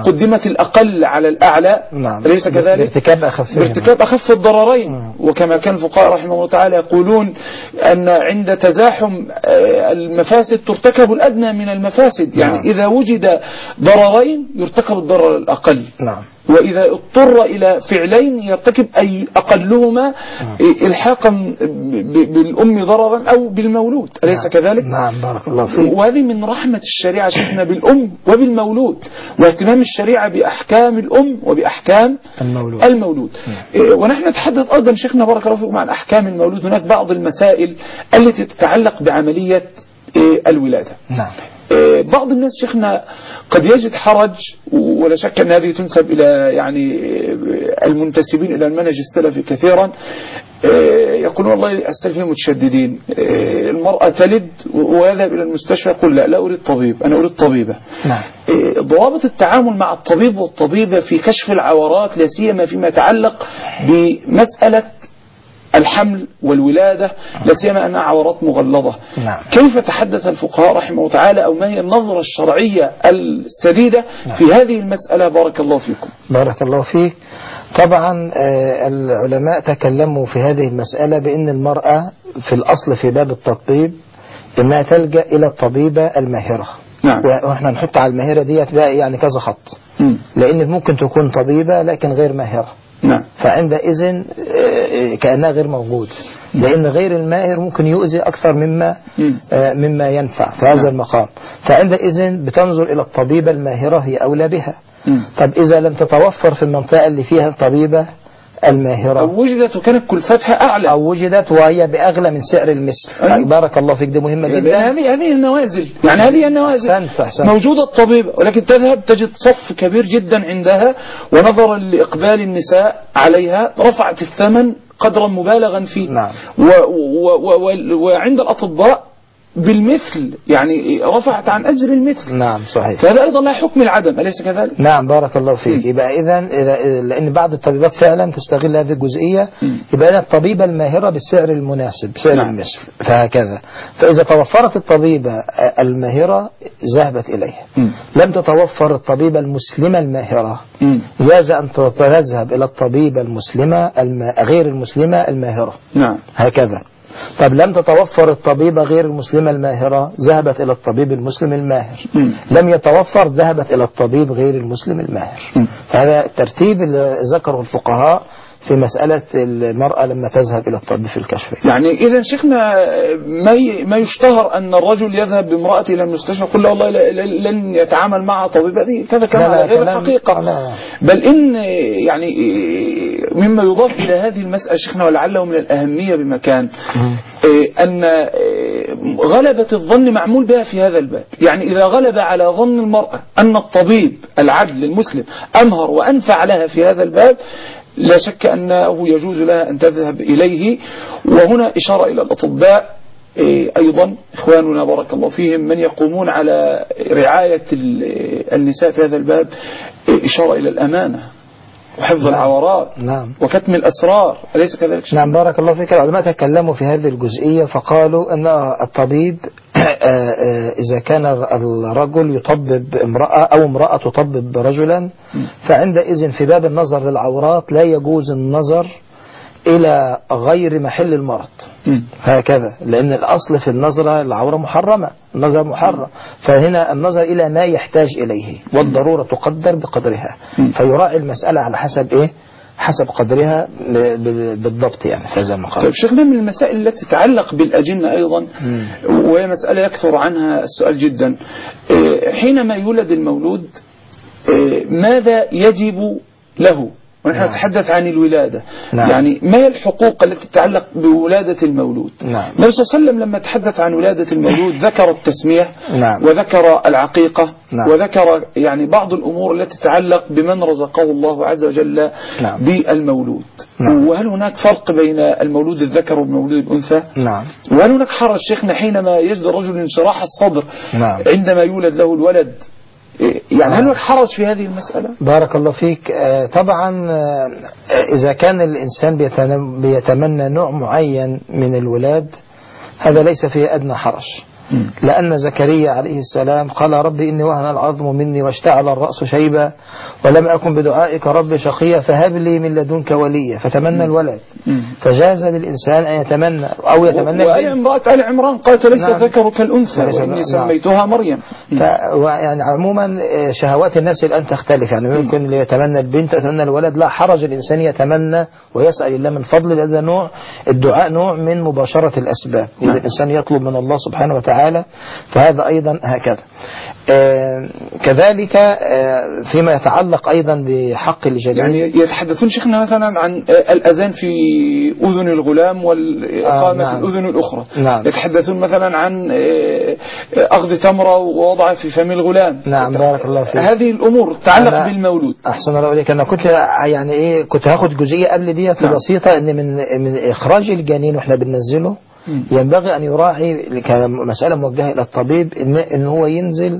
قدمت الأقل على الأعلى. أليس كذلك؟ بارتكاب أخف الضررين. وكما كان الفقهاء رحمه الله تعالى يقولون أن عند تزاحم المفاسد ترتكب الأدنى من المفاسد، يعني إذا وجد ضررين يرتكب الضرر الأقل، وإذا اضطر إلى فعلين يرتكب أي أقلهما إلحاقا بالأم ضررا أو بالمولود. أليس كذلك؟ نعم بارك الله فيك. وهذه من رحمة الشريعة شيخنا بالأم وبالمولود، واهتمام الشريعة بأحكام الأم وبأحكام المولود. ونحن نتحدث أيضا شيخنا بارك الله فيكم عن أحكام المولود. هناك بعض المسائل التي تتعلق بعملية الولادة. نعم. بعض الناس شيخنا قد يجد حرج، ولا شك أن هذه تنسب إلى يعني المنتسبين إلى المنهج السلفي كثيرا، يقولون والله السلفيين متشددين، المرأة تلد ويذهب إلى المستشفى يقول لا أريد طبيب، أنا أريد طبيبة. ضوابط التعامل مع الطبيب والطبيبة في كشف العورات لا سيما فيما يتعلق بمسألة الحمل والولادة، لا سيما أنها عورات مغلظة. كيف تحدث الفقهاء رحمه الله تعالى، أو ما هي النظرة الشرعية السديدة في هذه المسألة؟ بارك الله فيكم. بارك الله فيك. طبعا العلماء تكلموا في هذه المسألة بأن المرأة في الأصل في باب التطبيب إنها تلجأ إلى الطبيبة الماهرة. وإحنا نحط على الماهرة ديت بقى يعني كذا خط، لأن ممكن تكون طبيبة لكن غير ماهرة. فعندئذ كأنها غير موجود، لأن غير الماهر ممكن يؤذي أكثر مما ينفع في هذا المقام. فعندئذ بتنظر إلى الطبيبة الماهرة، هي أولى بها. طب إذا لم تتوفر في المنطقة اللي فيها الطبيبة الماهرة، أو وجدت وكانت كلفتها أعلى، أو وجدت وهي بأغلى من سعر المثل. بارك الله فيك، دي مهمة جدا. هذه النوازل، يعني هذه النوازل موجودة الطبيبة، ولكن تذهب تجد صف كبير جدا عندها، ونظرا لإقبال النساء عليها رفعت الثمن قدرا مبالغا فيه. وعند الأطباء بالمثل، يعني رفعت عن أجر المثل. نعم صحيح. فهذا أيضا لا حكم العدم، أليس كذلك؟ نعم بارك الله فيك. يبقى إذن لأن بعض الطبيبات فعلا تستغل هذه الجزئية، يبقى الطبيبة الماهرة بالسعر المناسب، سعر المثل. فهكذا، فإذا توفرت الطبيبة الماهرة ذهبت إليها. لم تتوفر الطبيبة المسلمة الماهرة، جاز أن تذهب إلى الطبيبة المسلمة غير المسلمة الماهرة. هكذا. طب لم تتوفر الطبيبة غير المسلمة الماهرة، ذهبت إلى الطبيب المسلم الماهر. لم يتوفر، ذهبت إلى الطبيب غير المسلم الماهر. هذا الترتيب اللي ذكره الفقهاء في مسألة المرأة لما تذهب إلى الطبيب في الكشف. يعني إذا شيخنا ما يشتهر أن الرجل يذهب بامرأته إلى المستشفى يقول له والله لن يتعامل مع طبيب، هذه كذا كلام على غير الحقيقة. بل إن يعني مما يضاف إلى هذه المسألة شيخنا، ولعله من الأهمية بمكان، أن غلبة الظن معمول بها في هذا الباب. يعني إذا غلب على ظن المرأة أن الطبيب العدل المسلم أمهر وأنفع لها في هذا الباب، لا شك أنه يجوز لها أن تذهب إليه. وهنا إشارة إلى الأطباء أيضا إخواننا بارك الله فيهم من يقومون على رعاية النساء في هذا الباب، إشارة إلى الأمانة وحفظ العورات وكتم الأسرار، أليس كذلك؟ نعم بارك الله فيك. العلماء تكلموا في هذه الجزئية فقالوا أن الطبيب إذا كان الرجل يطبب امرأة أو امرأة تطبب رجلا، فعندئذ في باب النظر للعورات لا يجوز النظر إلى غير محل المرض. هكذا، لأن الأصل في النظرة العورة محرمة، النظر محرم. فهنا النظر إلى ما يحتاج إليه، والضرورة تقدر بقدرها. فيراعي المسألة على حسب إيه؟ حسب قدرها بالضبط، يعني في هذا المقام. طيب شيخنا، من المسائل التي تتعلق بالأجنة أيضا، وهي مسألة يكثر عنها السؤال جدا، حينما يولد المولود ماذا يجب له؟ ونحن نتحدث عن الولادة. يعني ما هي الحقوق التي تتعلق بولادة المولود؟ النبي صلى الله عليه وسلم لما تحدث عن ولادة المولود ذكر التسمية وذكر العقيقة وذكر يعني بعض الأمور التي تتعلق بمن رزقه الله عز وجل بالمولود. وهل هناك فرق بين المولود الذكر والمولود الأنثى؟ وهل هناك حرج شيخنا حينما يجد الرجل انشراح الصدر عندما يولد له الولد؟ يعني هل هناك حرج في هذه المسألة؟ بارك الله فيك. طبعا إذا كان الإنسان بيتمنى نوع معين من الولاد، هذا ليس فيه أدنى حرج. لأن زكريا عليه السلام قال رب إني وهن العظم مني واشتعل الرأس شيبا ولم أكن بدعائك رب شقيا فهب لي من لدنك وليا فتمنى الولد. فجاز للإنسان أن يتمنى أو يتمنى. وآية امرأة آل عمران قالت ليس ذكر كالأنثى وإني سميتها مريم. يعني عموما شهوات الناس الآن تختلف، يعني ممكن يتمنى البنت يتمنى الولد، لا حرج الإنسان يتمنى ويسأل الله من فضل. هذا نوع الدعاء نوع من مباشرة الأسباب. إذا الإنسان يطلب من الله سبحانه وتعالى فهذا أيضا هكذا. كذلك فيما يتعلق أيضا بحق الجنين، يعني يتحدثون شيخنا مثلا عن الأذان في أذن الغلام والإقامة في الأذن الأخرى. نعم. يتحدثون مثلا عن أخذ تمرة ووضعها في فم الغلام. نعم بارك الله فيك. هذه الأمور تتعلق بالمولود. أحسن الله إليك. أنا كنت يعني كنت هاخد جزئية قبل دي بسيطة، إن من إخراج الجنين وإحنا بننزله ينبغي أن يراعي كمسألة موجهة إلى الطبيب إن هو ينزل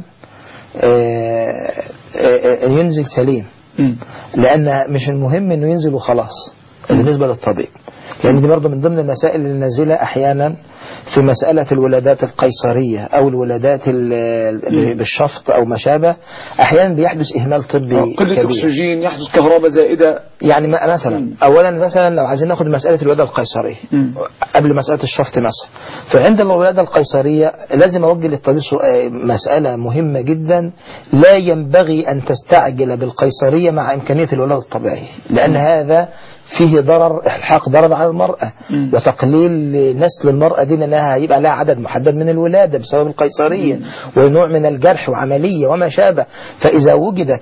سليم، لأن مش المهم إنه ينزل وخلاص بالنسبة للطبيب، لأن دي برضه من ضمن المسائل اللي نازلة أحيانا في مسألة الولادات القيصرية أو الولادات بالشفط أو ما شابه. أحيانا بيحدث إهمال طبي، قلة أكسجين، يحدث كهرباء زائدة. يعني مثلا أولا مثلا لو عايزين ناخد مسألة الولادة القيصرية قبل مسألة الشفط مثلا، فعند الولادة القيصرية لازم أوجه للطبيب مسألة مهمة جدا، لا ينبغي أن تستعجل بالقيصرية مع إمكانية الولادة الطبيعية، لأن هذا فيه إلحاق ضرر على المرأة وتقليل نسل المرأة دي، لأنها هيبقى لها عدد محدد من الولادة بسبب القيصرية ونوع من الجرح وعملية وما شابه. فإذا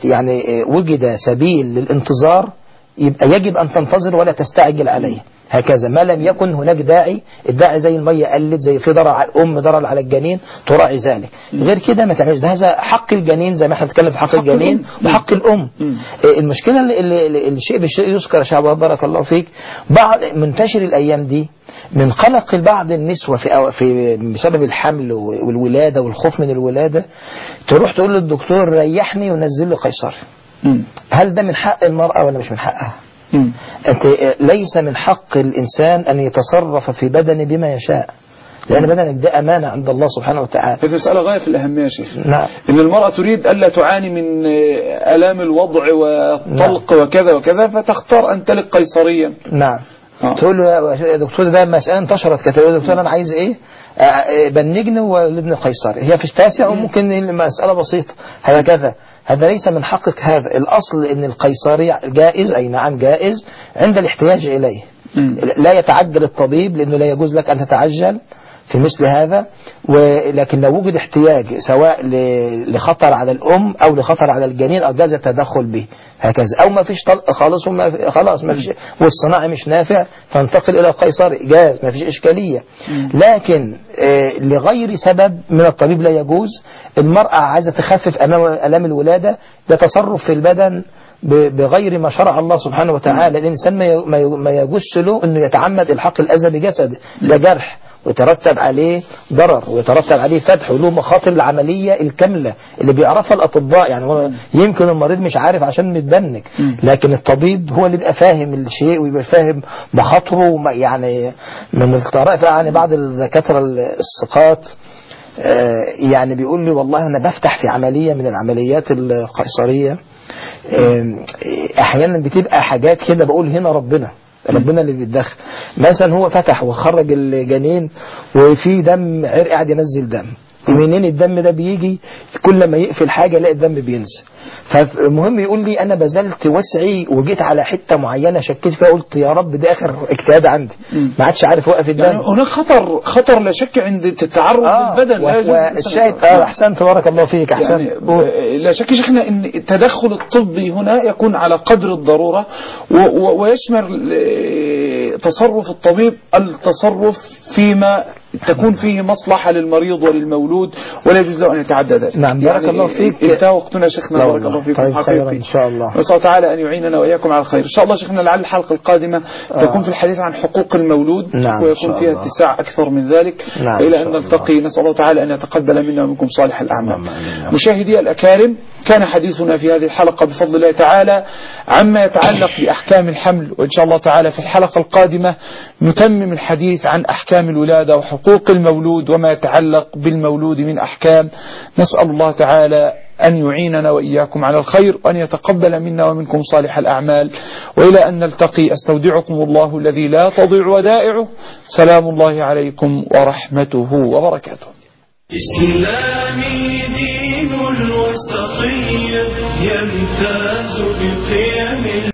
وجد سبيل للانتظار يبقى يجب أن تنتظر ولا تستعجل عليه. هكذا ما لم يكن هناك داعي، الداعي زي المية قلت، زي في ضرر على الأم ضرر على الجنين، تراعي ذلك. غير كده ما تعملش. هذا حق الجنين زي ما احنا بنتكلم في حق الجنين وحق الأم. المشكلة اللي الشيء بالشيء يذكر يا شعب بارك الله فيك، بعض منتشر الأيام دي من قلق بعض النسوة في بسبب الحمل والولادة والخوف من الولادة، تروح تقول للدكتور ريحني ونزل لي قيصري. هل ده من حق المرأة ولا مش من حقها؟ ليس من حق الإنسان أن يتصرف في بدنه بما يشاء، لأن بدنك ده أمانة عند الله سبحانه وتعالى. هذه مسألة غاية في الأهمية يا شيخ. نعم. إن المرأة تريد ألا تعاني من آلام الوضع والطلق وكذا وكذا، فتختار أن تلق قيصريا. نعم. تقول له يا دكتور ده مسألة انتشرت كتير، يا دكتور أنا عايز إيه؟ بنجني وولدني قيصري. هي في التاسع وممكن المسألة بسيطة هكذا. هذا ليس من حقك. هذا الأصل إن القيصري جائز، أي نعم جائز عند الاحتياج إليه. لا يتعجل الطبيب، لأنه لا يجوز لك أن تتعجل في مثل هذا. ولكن لو وجد احتياج سواء لخطر على الأم أو لخطر على الجنين أجاز التدخل به هكذا، أو ما فيش طلق خالص خلاص ما فيش والصناعي مش نافع فانتقل إلى القيصري، جاز ما فيش إشكالية. لكن لغير سبب من الطبيب لا يجوز. المرأة عايزة تخفف ألام الولادة، ده تصرف في البدن بغير ما شرع الله سبحانه وتعالى. الإنسان ما يجوز له أنه يتعمد إلحاق الأذى بجسده، ده جرح ويترتب عليه ضرر ويترتب عليه فتح وله مخاطر العملية الكاملة اللي بيعرفها الأطباء. يعني يمكن المريض مش عارف عشان متبنك، لكن الطبيب هو اللي بيبقى فاهم الشيء ويبقى فاهم مخاطره. يعني من الطرائف يعني بعض الدكاترة الثقات يعني بيقول لي والله أنا بفتح في عملية من العمليات القيصرية، أحيانا بتبقى حاجات كده بقول هنا ربنا اللي بيتدخل. مثلا هو فتح وخرج الجنين وفي دم عرق قاعد ينزل دم، منين الدم ده بيجي؟ كل ما يقفل حاجة يلاقي الدم بينزل. فالمهم يقول لي أنا بذلت وسعي وجيت على حتة معينة شكيت فيها، قلت يا رب ده آخر اجتهاد عندي، ما عادش عارف وقف الدم. يعني هناك خطر لا شك عند التعرض للبدن. والشاهد أحسنت تبارك الله فيك أحسن. يعني لا شك شيخنا أن التدخل الطبي هنا يكون على قدر الضرورة، ويشمل تصرف الطبيب التصرف فيما تكون فيه مصلحة للمريض وللمولود، ولا يجوز له أن يتعدى ذلك. نعم بارك الله فيك. انتهى وقتنا شيخنا بارك الله فيكم. طيب خيرا إن شاء الله. نسأل تعالى أن يعيننا وإياكم على الخير إن شاء الله. شيخنا لعل الحلقة القادمة تكون في الحديث عن حقوق المولود، نعم ويكون فيها اتساع أكثر من ذلك. نعم إلى أن نلتقي نسأل الله تعالى أن يتقبل منا ومنكم صالح الأعمال. مشاهدي الأكارم، كان حديثنا في هذه الحلقة بفضل الله تعالى عما يتعلق بأحكام الحمل، وإن شاء الله تعالى في الحلقة القادمة نتمم الحديث عن أحكام الولادة وحقوق المولود وما يتعلق بالمولود من أحكام. نسأل الله تعالى أن يعيننا وإياكم على الخير، وأن يتقبل منا ومنكم صالح الأعمال، وإلى أن نلتقي أستودعكم الله الذي لا تضيع ودائعه. سلام الله عليكم ورحمته وبركاته. إسلامي دين الوسطية يمتاز بقيم